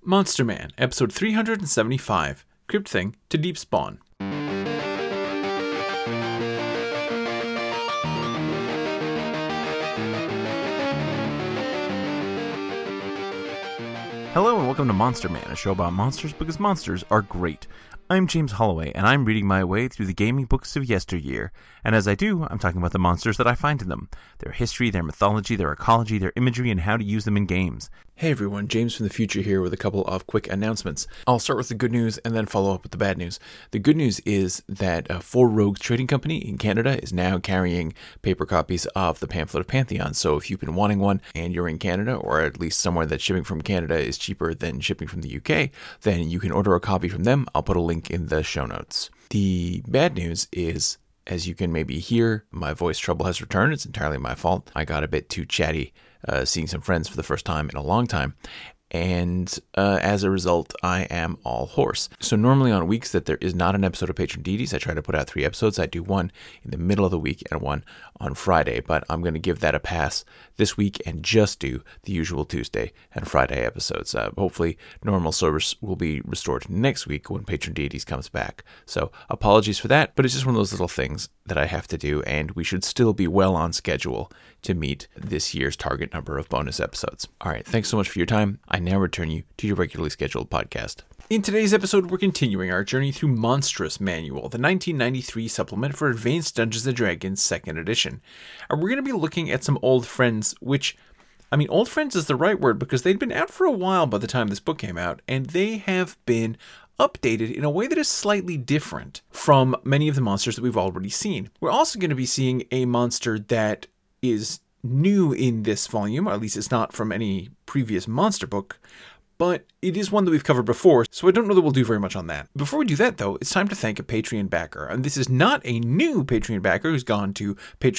Monster Man, episode 375, Crypt Thing to Deep Spawn. Hello and welcome to Monster Man, a show about monsters because monsters are great. I'm James Holloway, and I'm reading my way through the gaming books of yesteryear. And as I do, I'm talking about the monsters that I find in them, their history, their mythology, their ecology, their imagery, and how to use them in games. Hey everyone, James from the future here with a couple of quick announcements. I'll start with the good news and then follow up with the bad news. The good news is that Four Rogues Trading Company in Canada is now carrying paper copies of the Pamphlet of Pantheon. So if you've been wanting one and you're in Canada, or at least somewhere that shipping from Canada is cheaper than shipping from the UK, then you can order a copy from them. I'll put a link in the show notes. The bad news is, as you can maybe hear, my voice trouble has returned. It's entirely my fault. I got a bit too chatty seeing some friends for the first time in a long time. And as a result, I am all hoarse. So normally on weeks that there is not an episode of Patron Deities, I try to put out 3 episodes. I do one in the middle of the week and one on Friday. But I'm going to give that a pass this week and just do the usual Tuesday and Friday episodes. Hopefully normal service will be restored next week when Patron Deities comes back. So apologies for that, but it's just one of those little things that I have to do. And we should still be well on schedule to meet this year's target number of bonus episodes. All right, thanks so much for your time. I now return you to your regularly scheduled podcast. In today's episode, we're continuing our journey through Monstrous Manual, the 1993 supplement for Advanced Dungeons & Dragons 2nd edition. And we're going to be looking at some old friends, which, old friends is the right word because they'd been out for a while by the time this book came out, and they have been updated in a way that is slightly different from many of the monsters that we've already seen. We're also going to be seeing a monster that is new in this volume, or at least it's not from any previous monster book, but it is one that we've covered before, so I don't know that we'll do very much on that. Before we do that, though, it's time to thank a Patreon backer. And this is not a new Patreon backer who's gone to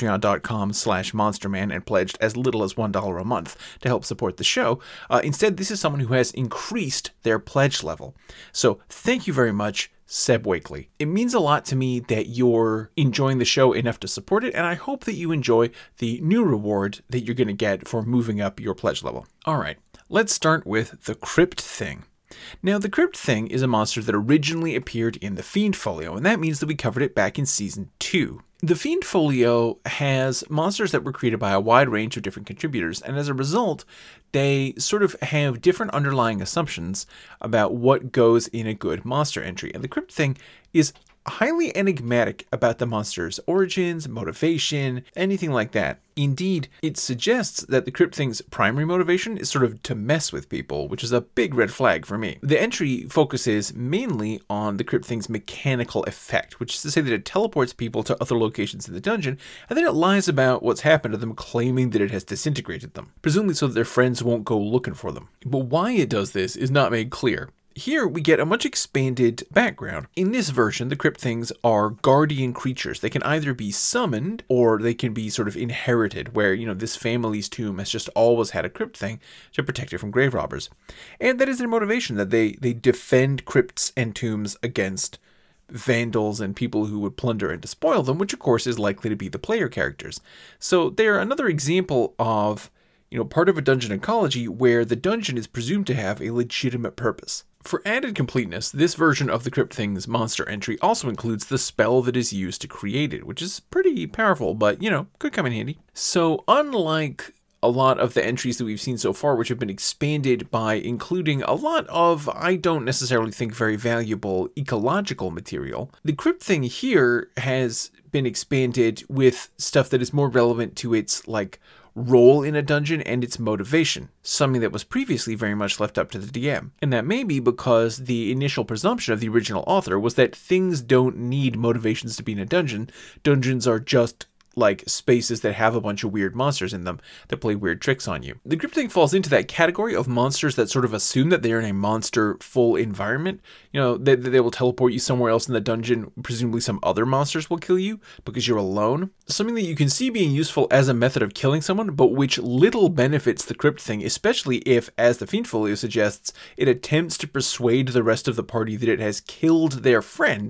patreon.com/monsterman and pledged as little as $1 a month to help support the show. Instead, this is someone who has increased their pledge level. So thank you very much, Seb Wakely. It means a lot to me that you're enjoying the show enough to support it, and I hope that you enjoy the new reward that you're going to get for moving up your pledge level. All right, let's start with the Crypt Thing. Now, the Crypt Thing is a monster that originally appeared in the Fiend Folio, and that means that we covered it back in Season 2. The Fiend Folio has monsters that were created by a wide range of different contributors, and as a result, they sort of have different underlying assumptions about what goes in a good monster entry. And the Crypt Thing is highly enigmatic about the monster's origins, motivation, anything like that. Indeed, it suggests that the Crypt Thing's primary motivation is sort of to mess with people, which is a big red flag for me. The entry focuses mainly on the Crypt Thing's mechanical effect, which is to say that it teleports people to other locations in the dungeon, and then it lies about what's happened to them, claiming that it has disintegrated them, presumably so that their friends won't go looking for them. But why it does this is not made clear. Here we get a much expanded background. In this version, the Crypt Things are guardian creatures. They can either be summoned or they can be sort of inherited, where, this family's tomb has just always had a Crypt Thing to protect it from grave robbers. And that is their motivation, that they defend crypts and tombs against vandals and people who would plunder and despoil them, which of course is likely to be the player characters. So they're another example of, part of a dungeon ecology where the dungeon is presumed to have a legitimate purpose. For added completeness, this version of the Crypt Thing's monster entry also includes the spell that is used to create it, which is pretty powerful, but, could come in handy. So unlike a lot of the entries that we've seen so far, which have been expanded by including a lot of, I don't necessarily think, very valuable ecological material, the Crypt Thing here has been expanded with stuff that is more relevant to its, role in a dungeon and its motivation, something that was previously very much left up to the DM. And that may be because the initial presumption of the original author was that things don't need motivations to be in a dungeon. Dungeons are just like spaces that have a bunch of weird monsters in them that play weird tricks on you. The Crypt Thing falls into that category of monsters that sort of assume that they're in a monster-full environment. They will teleport you somewhere else in the dungeon. Presumably some other monsters will kill you because you're alone. Something that you can see being useful as a method of killing someone, but which little benefits the Crypt Thing, especially if, as the Fiend Folio suggests, it attempts to persuade the rest of the party that it has killed their friend,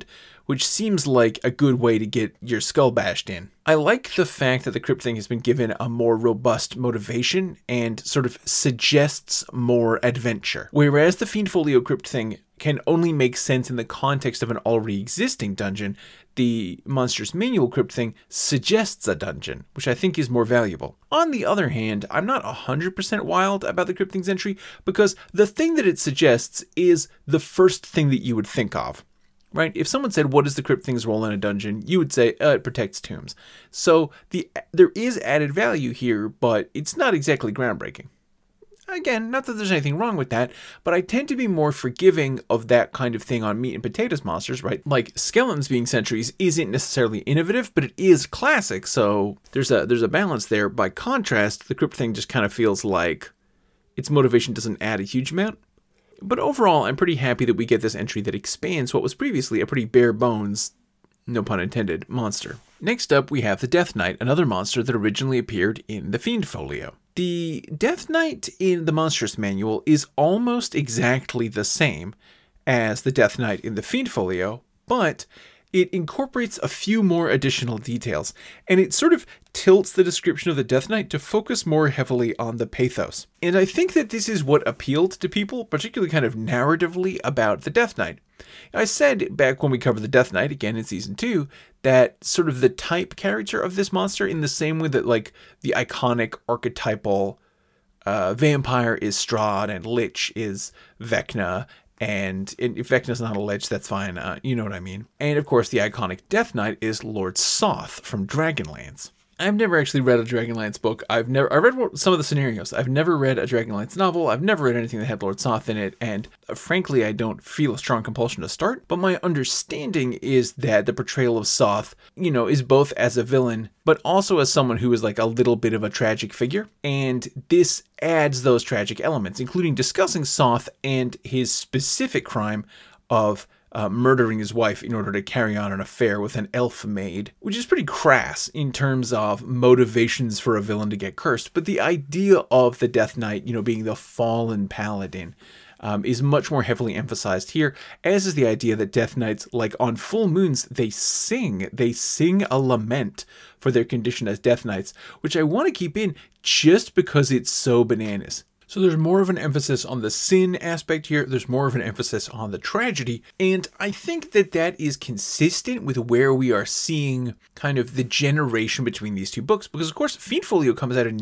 which seems like a good way to get your skull bashed in. I like the fact that the Crypt Thing has been given a more robust motivation and sort of suggests more adventure. Whereas the Fiendfolio Crypt Thing can only make sense in the context of an already existing dungeon, the Monsters Manual Crypt Thing suggests a dungeon, which I think is more valuable. On the other hand, I'm not 100% wild about the Crypt Thing's entry because the thing that it suggests is the first thing that you would think of. Right? If someone said, what is the Crypt Thing's role in a dungeon? You would say, it protects tombs. So there is added value here, but it's not exactly groundbreaking. Again, not that there's anything wrong with that, but I tend to be more forgiving of that kind of thing on meat and potatoes monsters, right? Like skeletons being sentries isn't necessarily innovative, but it is classic, so there's a balance there. By contrast, the Crypt Thing just kind of feels like its motivation doesn't add a huge amount. But overall, I'm pretty happy that we get this entry that expands what was previously a pretty bare bones, no pun intended, monster. Next up, we have the Death Knight, another monster that originally appeared in the Fiendfolio. The Death Knight in the Monstrous Manual is almost exactly the same as the Death Knight in the Fiendfolio, but it incorporates a few more additional details, and it sort of tilts the description of the Death Knight to focus more heavily on the pathos. And I think that this is what appealed to people, particularly kind of narratively, about the Death Knight. I said back when we covered the Death Knight, again in Season 2, that sort of the type character of this monster, in the same way that like the iconic archetypal vampire is Strahd and Lich is Vecna, and if Vecna's not a lich, that's fine. You know what I mean. And of course, the iconic Death Knight is Lord Soth from Dragonlance. I've never actually read a Dragonlance book. I read some of the scenarios. I've never read a Dragonlance novel. I've never read anything that had Lord Soth in it, and frankly, I don't feel a strong compulsion to start. But my understanding is that the portrayal of Soth, is both as a villain, but also as someone who is like a little bit of a tragic figure. And this adds those tragic elements, including discussing Soth and his specific crime of murdering his wife in order to carry on an affair with an elf maid, which is pretty crass in terms of motivations for a villain to get cursed. But the idea of the Death Knight, being the fallen paladin, is much more heavily emphasized here, as is the idea that Death Knights, like on full moons, they sing a lament for their condition as Death Knights, which I want to keep in just because it's so bananas. So there's more of an emphasis on the sin aspect here. There's more of an emphasis on the tragedy. And I think that is consistent with where we are seeing kind of the generation between these two books. Because, of course, Fiendfolio comes out in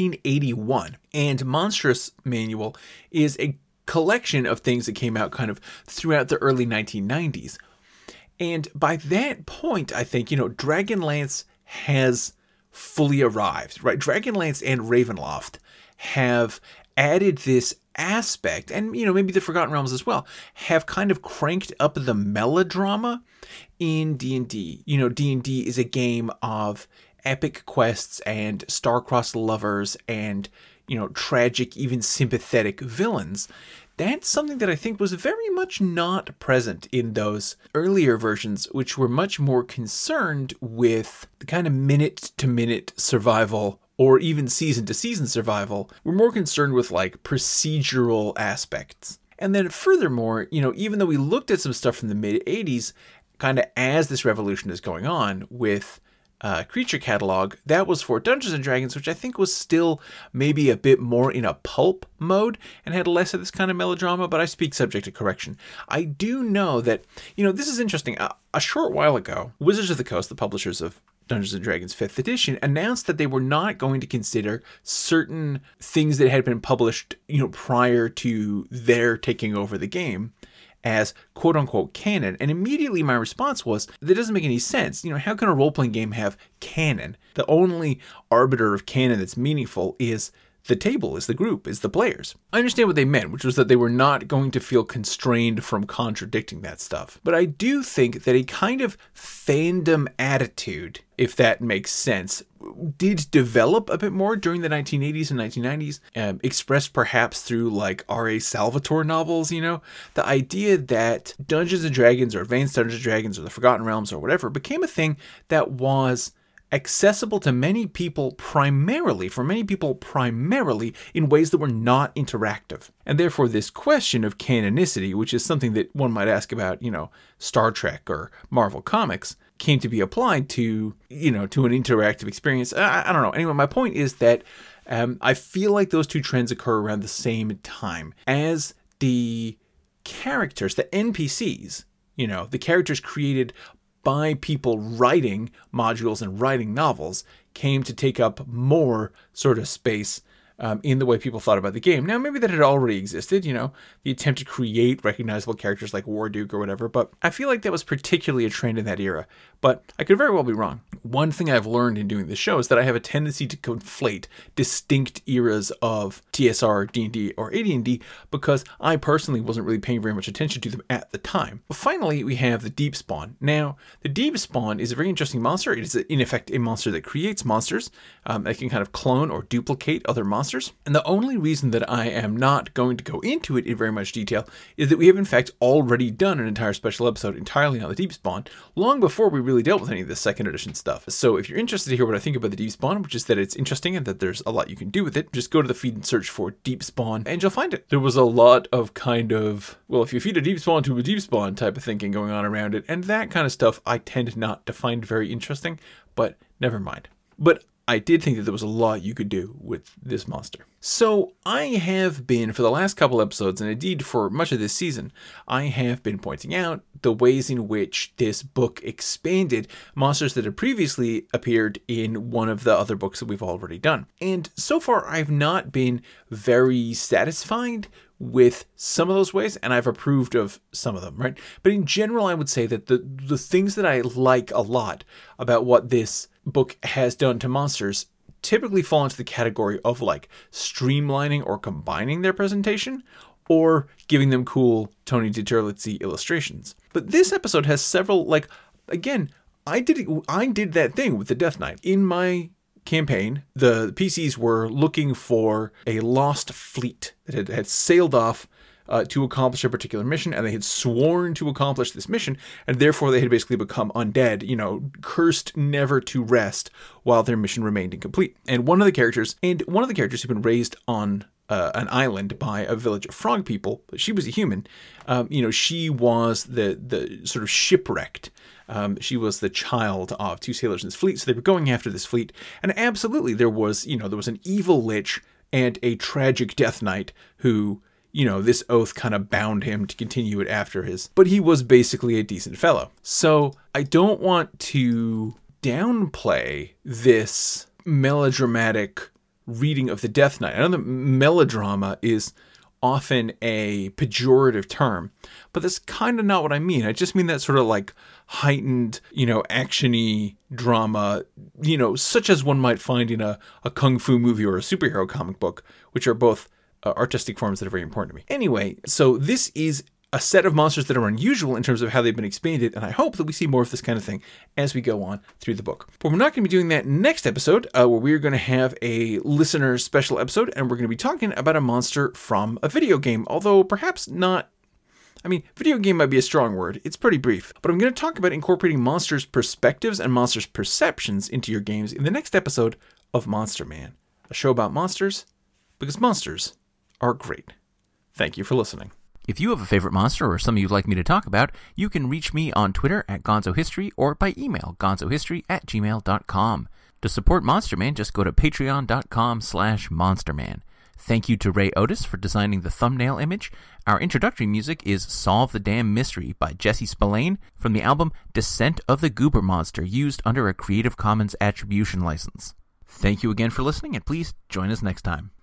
1981. And Monstrous Manual is a collection of things that came out kind of throughout the early 1990s. And by that point, I think, Dragonlance has fully arrived, right? Dragonlance and Ravenloft have added this aspect, and maybe the Forgotten Realms as well, have kind of cranked up the melodrama in D&D. D&D is a game of epic quests and star-crossed lovers and tragic, even sympathetic villains. That's something that I think was very much not present in those earlier versions, which were much more concerned with the kind of minute-to-minute survival, or even season-to-season survival. We're more concerned with like procedural aspects. And then furthermore, even though we looked at some stuff from the mid-'80s, kind of as this revolution is going on with Creature Catalog, that was for Dungeons & Dragons, which I think was still maybe a bit more in a pulp mode and had less of this kind of melodrama, but I speak subject to correction. I do know that, this is interesting. A short while ago, Wizards of the Coast, the publishers of Dungeons & Dragons 5th edition, announced that they were not going to consider certain things that had been published, prior to their taking over the game as quote-unquote canon. And immediately my response was, that doesn't make any sense. How can a role-playing game have canon? The only arbiter of canon that's meaningful is the table, is the group, is the players. I understand what they meant, which was that they were not going to feel constrained from contradicting that stuff. But I do think that a kind of fandom attitude, if that makes sense, did develop a bit more during the 1980s and 1990s, expressed perhaps through like R.A. Salvatore novels, The idea that Dungeons & Dragons or Advanced Dungeons & Dragons or the Forgotten Realms or whatever became a thing that was accessible to many people primarily in ways that were not interactive. And therefore this question of canonicity, which is something that one might ask about, Star Trek or Marvel Comics, came to be applied to, to an interactive experience. I don't know. Anyway, my point is that I feel like those two trends occur around the same time as the characters, the NPCs, the characters created by people writing modules and writing novels, came to take up more sort of space in the way people thought about the game. Now, maybe that had already existed, the attempt to create recognizable characters like Warduke or whatever, but I feel like that was particularly a trend in that era. But I could very well be wrong. One thing I've learned in doing this show is that I have a tendency to conflate distinct eras of TSR, D&D, or AD&D because I personally wasn't really paying very much attention to them at the time. But finally, we have the Deep Spawn. Now, the Deep Spawn is a very interesting monster. It is, in effect, a monster that creates monsters that can kind of clone or duplicate other monsters. And the only reason that I am not going to go into it in very much detail is that we have, in fact, already done an entire special episode entirely on the Deep Spawn, long before we really dealt with any of this second edition stuff. So if you're interested to hear what I think about the Deep Spawn, which is that it's interesting and that there's a lot you can do with it, just go to the feed and search for Deep Spawn and you'll find it. There was a lot of kind of, well, if you feed a Deep Spawn to a Deep Spawn type of thinking going on around it, and that kind of stuff I tend not to find very interesting, but never mind. But I did think that there was a lot you could do with this monster. So I have been, for the last couple episodes, and indeed for much of this season, I have been pointing out the ways in which this book expanded monsters that had previously appeared in one of the other books that we've already done. And so far, I've not been very satisfied with some of those ways, and I've approved of some of them, right? But in general, I would say that the things that I like a lot about what this book has done to monsters typically fall into the category of like streamlining or combining their presentation or giving them cool Tony DiTerlizzi illustrations. But this episode has several, again, I did that thing with the Death Knight. In my campaign, the PCs were looking for a lost fleet that had sailed off to accomplish a particular mission, and they had sworn to accomplish this mission, and therefore they had basically become undead, cursed never to rest while their mission remained incomplete. And one of the characters who'd been raised on an island by a village of frog people, but she was a human, she was the sort of shipwrecked. She was the child of two sailors in this fleet, so they were going after this fleet, and absolutely there was an evil lich and a tragic Death Knight who, this oath kind of bound him to continue it after but he was basically a decent fellow. So I don't want to downplay this melodramatic reading of the Death Knight. I know that melodrama is often a pejorative term, but that's kind of not what I mean. I just mean that sort of like heightened, action-y drama, such as one might find in a kung fu movie or a superhero comic book, which are both artistic forms that are very important to me. Anyway, so this is a set of monsters that are unusual in terms of how they've been expanded, and I hope that we see more of this kind of thing as we go on through the book. But we're not going to be doing that next episode, where we're going to have a listener special episode, and we're going to be talking about a monster from a video game, although perhaps not. Video game might be a strong word. It's pretty brief. But I'm going to talk about incorporating monsters' perspectives and monsters' perceptions into your games in the next episode of Monster Man, a show about monsters, because monsters are great. Thank you for listening. If you have a favorite monster or something you'd like me to talk about, you can reach me on Twitter at GonzoHistory or by email, gonzohistory@gmail.com. To support Monster Man, just go to patreon.com/monsterman. Thank you to Ray Otis for designing the thumbnail image. Our introductory music is Solve the Damn Mystery by Jesse Spillane from the album Descent of the Goober Monster, used under a Creative Commons Attribution license. Thank you again for listening, and please join us next time.